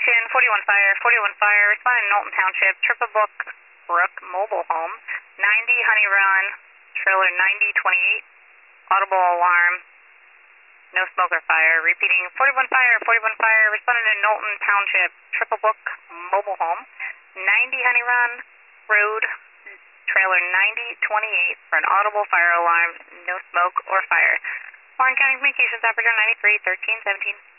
Lincoln, 41 Fire, responding to Knowlton Township, Triple Brook Mobile Home, 90 Honey Run, trailer 9028, audible alarm, no smoke or fire. Repeating, 41 Fire, responding to Knowlton Township, Triple Brook Mobile Home, 90 Honey Run Road, trailer 9028 for an audible fire alarm, no smoke or fire. Warren County Communications Operator 93, 1317.